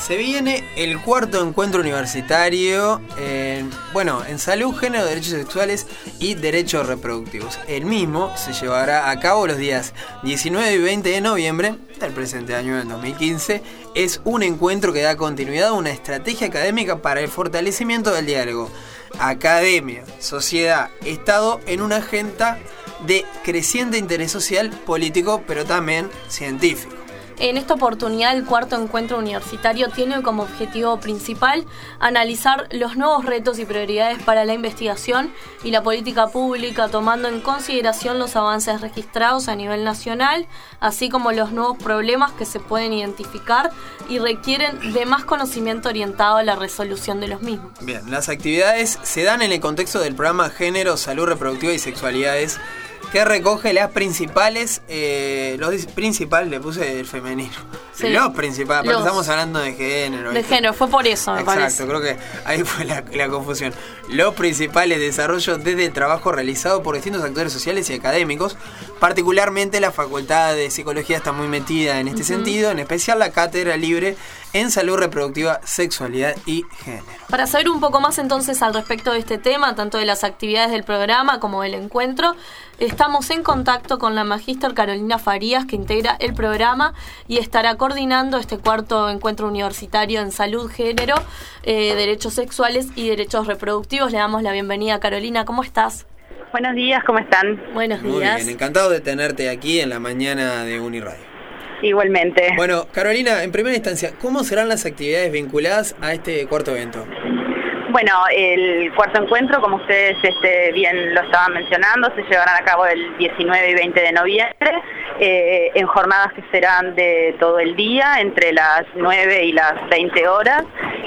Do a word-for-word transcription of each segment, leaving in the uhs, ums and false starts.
Se viene el cuarto encuentro universitario en, bueno, en salud, género, derechos sexuales y derechos reproductivos. El mismo se llevará a cabo los días diecinueve y veinte de noviembre del presente año, del dos mil quince. Es un encuentro que da continuidad a una estrategia académica para el fortalecimiento del diálogo academia, sociedad, Estado en una agenda de creciente interés social, político, pero también científico. En esta oportunidad, el cuarto encuentro universitario tiene como objetivo principal analizar los nuevos retos y prioridades para la investigación y la política pública, tomando en consideración los avances registrados a nivel nacional, así como los nuevos problemas que se pueden identificar y requieren de más conocimiento orientado a la resolución de los mismos. Bien, las actividades se dan en el contexto del programa Género, Salud Reproductiva y Sexualidades, que recoge las principales, eh, los principales, le puse el femenino, sí, los principales, pero estamos hablando de género. De género, fue por eso, me Exacto, parece. creo que ahí fue la, la confusión. Los principales desarrollos desde el trabajo realizado por distintos actores sociales y académicos, particularmente la Facultad de Psicología está muy metida en este uh-huh. sentido, en especial la Cátedra Libre en Salud Reproductiva, Sexualidad y Género. Para saber un poco más entonces al respecto de este tema, tanto de las actividades del programa como del encuentro, estamos en contacto con la magíster Carolina Farías, que integra el programa y estará coordinando este cuarto encuentro universitario en salud, género, eh, derechos sexuales y derechos reproductivos. Le damos la bienvenida, Carolina. ¿Cómo estás? Buenos días, ¿cómo están? Buenos días. Muy bien, encantado de tenerte aquí en la mañana de Uniradio. Igualmente. Bueno, Carolina, en primera instancia, ¿cómo serán las actividades vinculadas a este cuarto evento? Bueno, el cuarto encuentro, como ustedes este, bien lo estaban mencionando, se llevarán a cabo el diecinueve y veinte de noviembre, eh, en jornadas que serán de todo el día, entre las nueve y las veinte horas,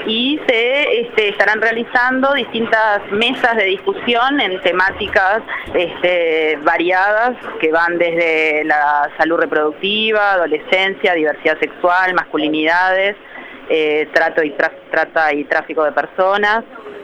y se este, estarán realizando distintas mesas de discusión en temáticas este, variadas, que van desde la salud reproductiva, adolescencia, diversidad sexual, masculinidades, Eh, trato y tra- trata y tráfico de personas,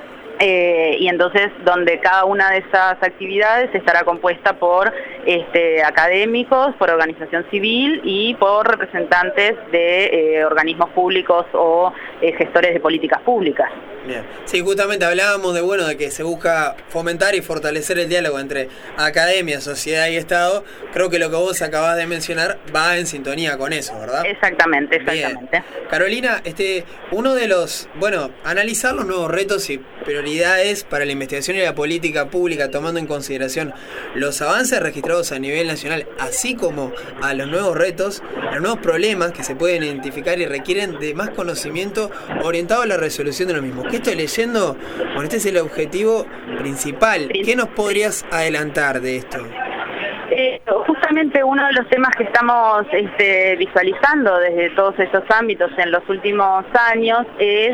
eh, y entonces donde cada una de esas actividades estará compuesta por este, académicos, por organización civil y por representantes de eh, organismos públicos o eh, gestores de políticas públicas. Bien. Sí, justamente hablábamos de bueno de que se busca fomentar y fortalecer el diálogo entre academia, sociedad y Estado. Creo que lo que vos acabás de mencionar va en sintonía con eso, ¿verdad? Exactamente, exactamente. Bien. Carolina, este, uno de los, bueno, analizar los nuevos retos y prioridades para la investigación y la política pública, tomando en consideración los avances registrados a nivel nacional, así como a los nuevos retos, los nuevos problemas que se pueden identificar y requieren de más conocimiento orientado a la resolución de los mismos. ¿Qué estoy leyendo? Bueno, este es el objetivo principal. ¿Qué nos podrías adelantar de esto? Eh, justamente uno de los temas que estamos este, visualizando desde todos estos ámbitos en los últimos años es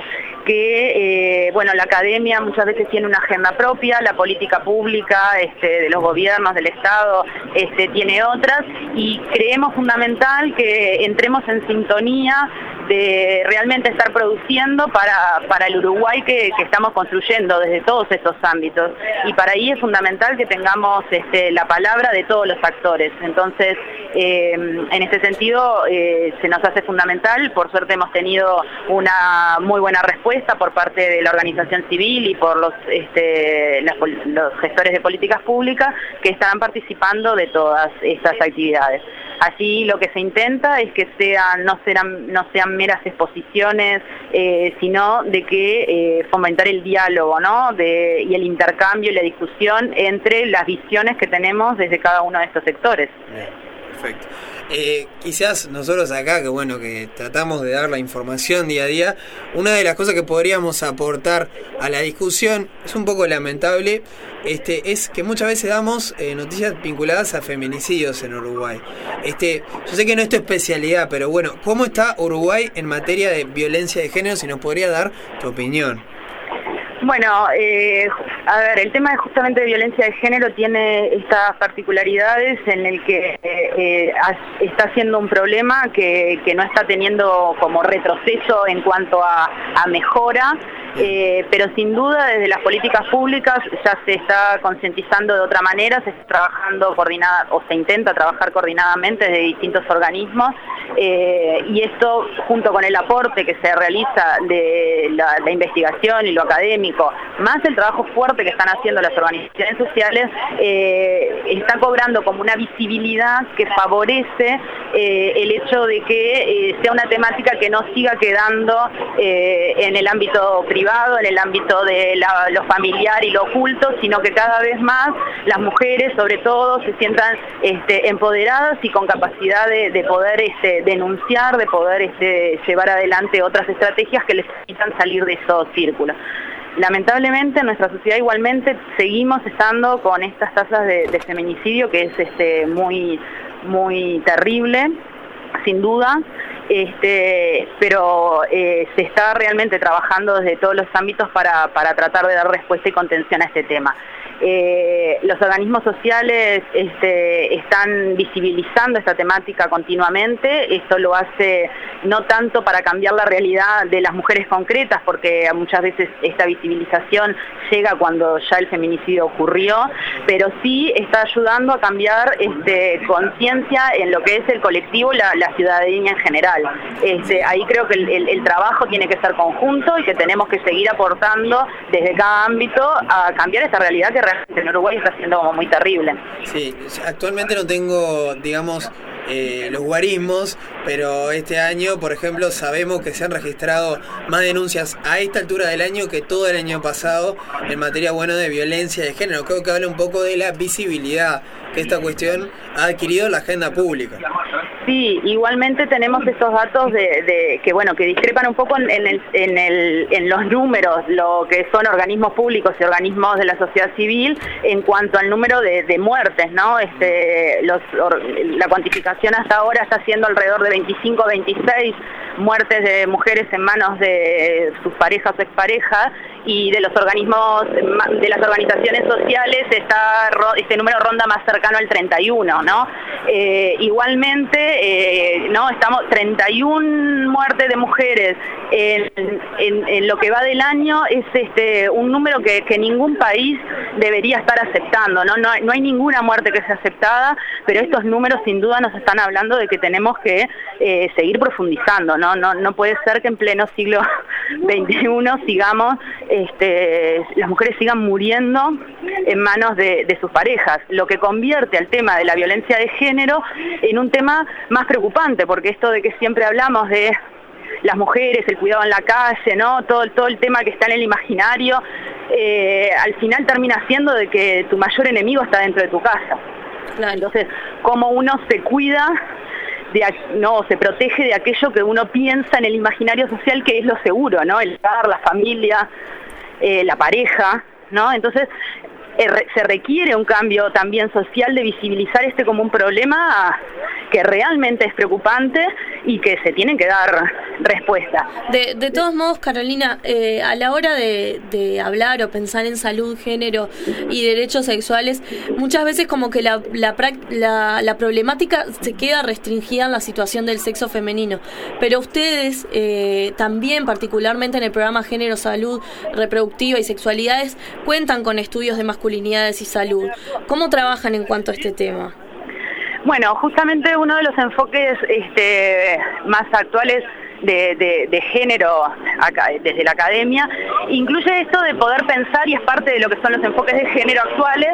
que, eh, bueno, la academia muchas veces tiene una agenda propia, la política pública este, de los gobiernos, del Estado, este, tiene otras, y creemos fundamental que entremos en sintonía de realmente estar produciendo para, para el Uruguay que, que estamos construyendo desde todos estos ámbitos, y para ahí es fundamental que tengamos este, la palabra de todos los actores. Entonces, eh, en este sentido, eh, se nos hace fundamental. Por suerte hemos tenido una muy buena respuesta por parte de la organización civil y por los, este, las, los gestores de políticas públicas que estarán participando de todas estas actividades. Así lo que se intenta es que sean, no, serán, no sean meras exposiciones, eh, sino de que eh, fomentar el diálogo, ¿no? de, y el intercambio y la discusión entre las visiones que tenemos desde cada uno de estos sectores. Bien, perfecto. Eh, quizás nosotros acá, que bueno, que tratamos de dar la información día a día, una de las cosas que podríamos aportar a la discusión, es un poco lamentable, este, es que muchas veces damos eh, noticias vinculadas a feminicidios en Uruguay. Este, yo sé que no es tu especialidad, pero bueno, ¿cómo está Uruguay en materia de violencia de género? Si nos podría dar tu opinión. Bueno, eh, a ver, el tema de justamente de violencia de género tiene estas particularidades en el que eh, está siendo un problema que, que no está teniendo como retroceso en cuanto a, a mejora, Eh, pero sin duda desde las políticas públicas ya se está concientizando de otra manera, se está trabajando coordinada o se intenta trabajar coordinadamente desde distintos organismos, eh, y esto junto con el aporte que se realiza de la, la investigación y lo académico, más el trabajo fuerte que están haciendo las organizaciones sociales, eh, está cobrando como una visibilidad que favorece eh, el hecho de que eh, sea una temática que no siga quedando eh, en el ámbito privado, en el ámbito de la, lo familiar y lo oculto, sino que cada vez más las mujeres, sobre todo, se sientan este, empoderadas y con capacidad de, de poder este, denunciar, de poder este, llevar adelante otras estrategias que les permitan salir de esos círculos. Lamentablemente en nuestra sociedad igualmente seguimos estando con estas tasas de, de feminicidio, que es este, muy, muy terrible, sin duda, este, pero eh, se está realmente trabajando desde todos los ámbitos para, para tratar de dar respuesta y contención a este tema. Eh, los organismos sociales este, están visibilizando esta temática continuamente. Esto lo hace no tanto para cambiar la realidad de las mujeres concretas, porque muchas veces esta visibilización llega cuando ya el feminicidio ocurrió, pero sí está ayudando a cambiar este, conciencia en lo que es el colectivo, la, la ciudadanía en general. Este, ahí creo que el, el, el trabajo tiene que ser conjunto y que tenemos que seguir aportando desde cada ámbito a cambiar esta realidad que realmente en Uruguay está siendo como muy terrible. Sí, actualmente no tengo, digamos, eh, los guarismos, pero este año, por ejemplo, sabemos que se han registrado más denuncias a esta altura del año que todo el año pasado en materia, bueno, de violencia de género. Creo que habla un poco de la visibilidad que esta cuestión ha adquirido en la agenda pública. Sí, igualmente tenemos esos datos de, de que bueno que discrepan un poco en, en, el, en, el, en los números, lo que son organismos públicos y organismos de la sociedad civil en cuanto al número de, de muertes, ¿no? Este, los, or, la cuantificación hasta ahora está siendo alrededor de veinticinco, veintiséis muertes de mujeres en manos de sus parejas o exparejas, y de los organismos, de las organizaciones sociales, está, este número ronda más cercano al treinta y uno, ¿no? Eh, igualmente, eh, no, estamos treinta y una muertes de mujeres en, en, en lo que va del año, es este un número que, que ningún país debería estar aceptando, ¿no? No hay, no hay ninguna muerte que sea aceptada, pero estos números sin duda nos están hablando de que tenemos que eh, seguir profundizando, ¿no? No, no puede ser que en pleno siglo veintiuno sigamos Este, las mujeres sigan muriendo en manos de, de sus parejas, lo que convierte al tema de la violencia de género en un tema más preocupante, porque esto de que siempre hablamos de las mujeres, el cuidado en la calle, ¿no? Todo, todo el tema que está en el imaginario, eh, al final termina siendo de que tu mayor enemigo está dentro de tu casa. Claro. Entonces, cómo uno se cuida, de, no, se protege de aquello que uno piensa en el imaginario social que es lo seguro, ¿no? El hogar, la familia, eh, la pareja, ¿no? Entonces, eh, re, se requiere un cambio también social de visibilizar este como un problema que realmente es preocupante y que se tienen que dar respuesta. De, de todos modos, Carolina, eh, a la hora de, de hablar o pensar en salud, género y derechos sexuales, muchas veces como que la, la, la, la problemática se queda restringida en la situación del sexo femenino. Pero ustedes eh, también, particularmente en el programa Género, Salud Reproductiva y Sexualidades, cuentan con estudios de masculinidades y salud. ¿Cómo trabajan en cuanto a este tema? Bueno, justamente uno de los enfoques este, más actuales de, de, de género acá, desde la academia incluye esto de poder pensar, y es parte de lo que son los enfoques de género actuales,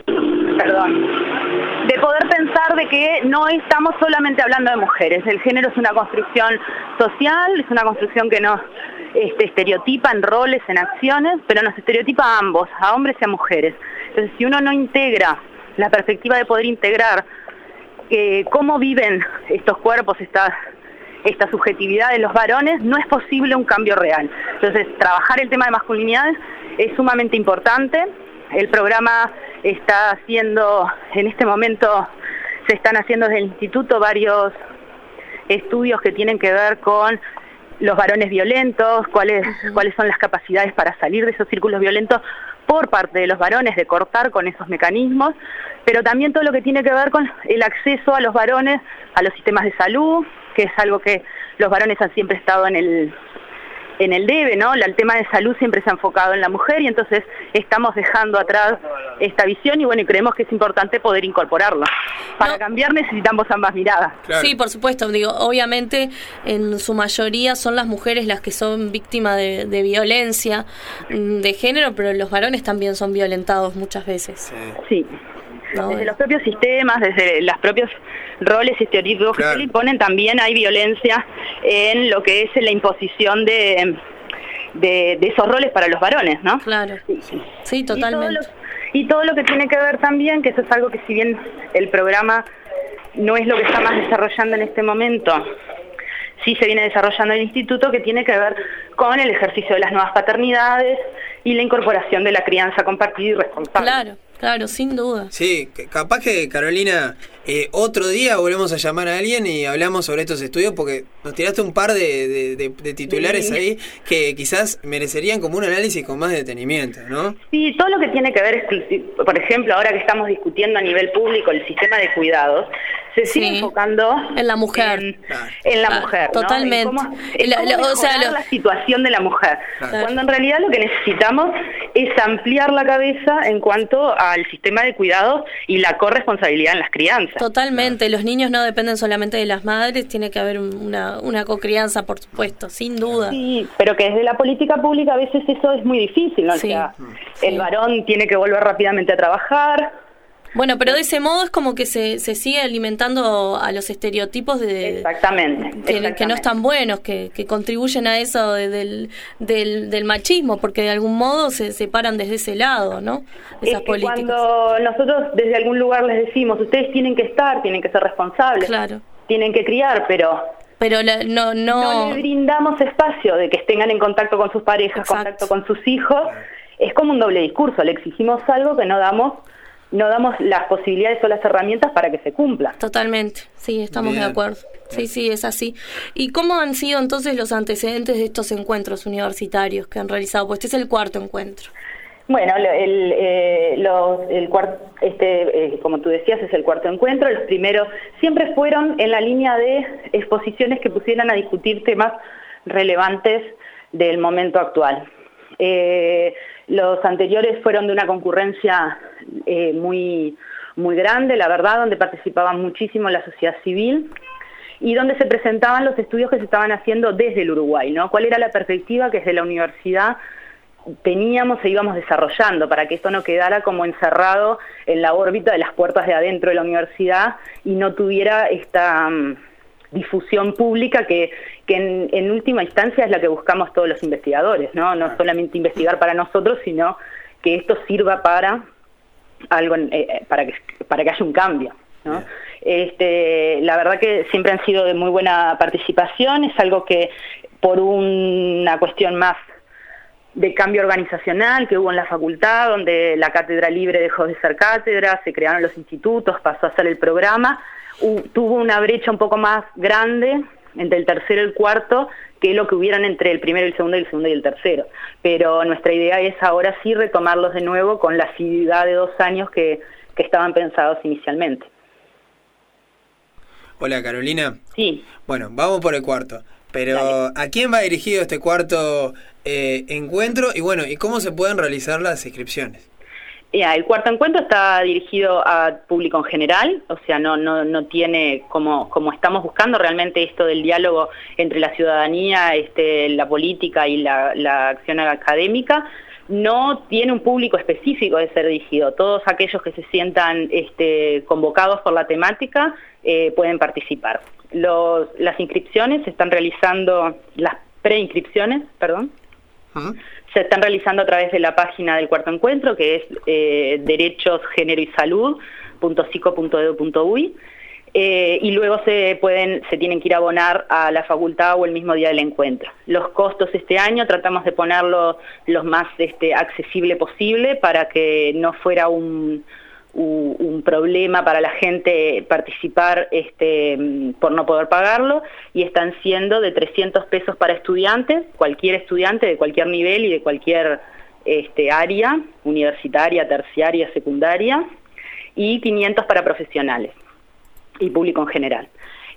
perdón, de poder pensar de que no estamos solamente hablando de mujeres. El género es una construcción social, es una construcción que nos este, estereotipa en roles, en acciones, pero nos estereotipa a ambos, a hombres y a mujeres. Entonces, si uno no integra la perspectiva de poder integrar Eh, cómo viven estos cuerpos, esta, esta subjetividad de los varones, no es posible un cambio real. Entonces, trabajar el tema de masculinidades es sumamente importante. El programa está haciendo, en este momento se están haciendo desde el instituto varios estudios que tienen que ver con los varones violentos, cuáles, uh-huh. cuáles son las capacidades para salir de esos círculos violentos por parte de los varones, de cortar con esos mecanismos, pero también todo lo que tiene que ver con el acceso a los varones a los sistemas de salud, que es algo que los varones han siempre estado en el en el debe, ¿no? El tema de salud siempre se ha enfocado en la mujer y entonces estamos dejando atrás esta visión y bueno, y creemos que es importante poder incorporarlo. Para no. cambiar necesitamos ambas miradas. Claro. Sí, por supuesto, digo, obviamente en su mayoría son las mujeres las que son víctimas de, de violencia de género, pero los varones también son violentados muchas veces. Sí. No, desde los propios sistemas, desde los propios roles y estereotipos claro. que se le imponen, también hay violencia en lo que es la imposición de, de, de esos roles para los varones, ¿no? Claro, sí, sí totalmente. Y todo, lo, y todo lo que tiene que ver también, que eso es algo que si bien el programa no es lo que está más desarrollando en este momento, sí se viene desarrollando el instituto, que tiene que ver con el ejercicio de las nuevas paternidades y la incorporación de la crianza compartida y responsable. Claro. Claro, sin duda. Sí, capaz que, Carolina, eh, otro día volvemos a llamar a alguien y hablamos sobre estos estudios, porque nos tiraste un par de, de, de, de titulares sí. ahí que quizás merecerían como un análisis con más detenimiento, ¿no? Sí, todo lo que tiene que ver, es, por ejemplo, ahora que estamos discutiendo a nivel público el sistema de cuidados, se sigue sí. enfocando en la mujer, en, en la claro, mujer, totalmente, ¿no? En cómo, en la, cómo la, o sea, lo... la situación de la mujer, claro. cuando en realidad lo que necesitamos es ampliar la cabeza en cuanto al sistema de cuidados y la corresponsabilidad en las crianzas. Totalmente, claro. Los niños no dependen solamente de las madres, tiene que haber una, una cocrianza, por supuesto, sin duda. Sí, pero que desde la política pública a veces eso es muy difícil, ¿no? Sí. O sea, sí. el varón tiene que volver rápidamente a trabajar. Bueno, pero de ese modo es como que se, se sigue alimentando a los estereotipos de exactamente, que, exactamente. que no están buenos, que, que contribuyen a eso de, del, del, del machismo, porque de algún modo se separan desde ese lado, ¿no? Esas es que políticas. Cuando nosotros desde algún lugar les decimos, ustedes tienen que estar, tienen que ser responsables, claro. tienen que criar, pero... Pero la, no, no... no les brindamos espacio de que estén en contacto con sus parejas, exacto. contacto con sus hijos, es como un doble discurso, le exigimos algo que no damos... no damos las posibilidades o las herramientas para que se cumpla. Totalmente, sí, estamos Bien. de acuerdo. Sí, sí, es así. ¿Y cómo han sido entonces los antecedentes de estos encuentros universitarios que han realizado? Pues este es el cuarto encuentro. Bueno, el, eh, los, el cuarto, este, eh, como tú decías, es el cuarto encuentro. Los primeros siempre fueron en la línea de exposiciones que pusieran a discutir temas relevantes del momento actual. Eh, los anteriores fueron de una concurrencia eh, muy, muy grande, la verdad, donde participaban muchísimo la sociedad civil y donde se presentaban los estudios que se estaban haciendo desde el Uruguay, ¿no? ¿Cuál era la perspectiva que desde la universidad teníamos e íbamos desarrollando para que esto no quedara como encerrado en la órbita de las puertas de adentro de la universidad y no tuviera esta um, difusión pública que, que en, en última instancia es la que buscamos todos los investigadores, ¿no? No solamente investigar para nosotros, sino que esto sirva para algo, eh, para que para que haya un cambio, ¿no? Este, la verdad que siempre han sido de muy buena participación, es algo que por una cuestión más de cambio organizacional que hubo en la facultad, donde la cátedra libre dejó de ser cátedra, se crearon los institutos, pasó a ser el programa, uh, tuvo una brecha un poco más grande entre el tercero y el cuarto que lo que hubieran entre el primero y el segundo y el segundo y el tercero. Pero nuestra idea es ahora sí retomarlos de nuevo con la asiduidad de dos años que, que estaban pensados inicialmente. Hola, Carolina. Sí. Bueno, vamos por el cuarto. Pero, Dale. ¿A quién va dirigido este cuarto eh, encuentro? Y bueno, ¿y cómo se pueden realizar las inscripciones? Ya, el cuarto encuentro está dirigido a público en general, o sea, no no no tiene, como como estamos buscando realmente esto del diálogo entre la ciudadanía, este, la política y la, la acción académica, no tiene un público específico de ser dirigido. Todos aquellos que se sientan este, convocados por la temática eh, pueden participar. Los, las inscripciones se están realizando, las preinscripciones, perdón, uh-huh. se están realizando a través de la página del cuarto encuentro, que es eh, derechos, género y salud punto sico punto edu punto uy, eh, y luego se pueden se tienen que ir a abonar a la facultad o el mismo día del encuentro. Los costos este año tratamos de ponerlos los más este, accesible posible para que no fuera un un problema para la gente participar este, por no poder pagarlo, y están siendo de trescientos pesos para estudiantes, cualquier estudiante de cualquier nivel y de cualquier este, área, universitaria, terciaria, secundaria, y quinientos para profesionales y público en general.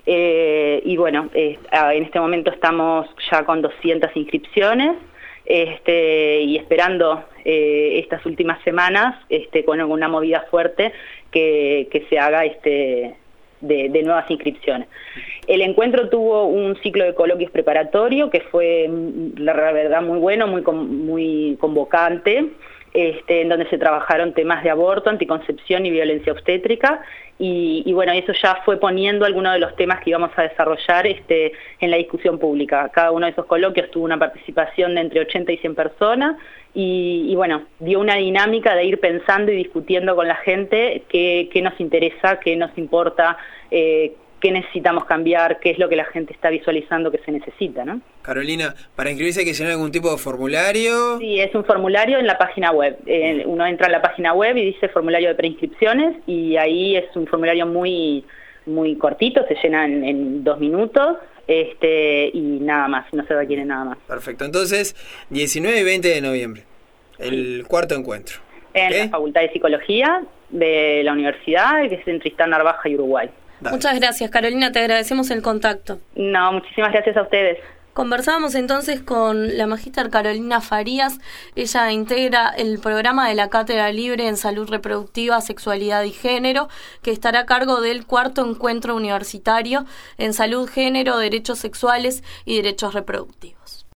Eh, y bueno, eh, en este momento estamos ya con doscientas inscripciones este, y esperando eh, estas últimas semanas este, con una movida fuerte que, que se haga este, de, de nuevas inscripciones. El encuentro tuvo un ciclo de coloquios preparatorio que fue, la verdad, muy bueno, muy, muy convocante, este, en donde se trabajaron temas de aborto, anticoncepción y violencia obstétrica. Y, y bueno, eso ya fue poniendo algunos de los temas que íbamos a desarrollar este, en la discusión pública. Cada uno de esos coloquios tuvo una participación de entre ochenta y cien personas y, y bueno, dio una dinámica de ir pensando y discutiendo con la gente qué, qué nos interesa, qué nos importa, eh, qué necesitamos cambiar, qué es lo que la gente está visualizando que se necesita, ¿no? Carolina, ¿para inscribirse hay que llenar algún tipo de formulario? Sí, es un formulario en la página web. Eh, uno entra a la página web y dice formulario de preinscripciones y ahí es un formulario muy muy cortito, se llena en, en dos minutos este y nada más, no se requiere nada más. Perfecto, entonces diecinueve y veinte de noviembre, el cuarto encuentro. En ¿Okay? la Facultad de Psicología de la Universidad, que es en Tristán Narvaja y Uruguay. Dale. Muchas gracias, Carolina, te agradecemos el contacto. No, muchísimas gracias a ustedes. Conversábamos entonces con la magíster Carolina Farías. Ella integra el programa de la Cátedra Libre en Salud Reproductiva, Sexualidad y Género, que estará a cargo del cuarto encuentro universitario en Salud, Género, Derechos Sexuales y Derechos Reproductivos.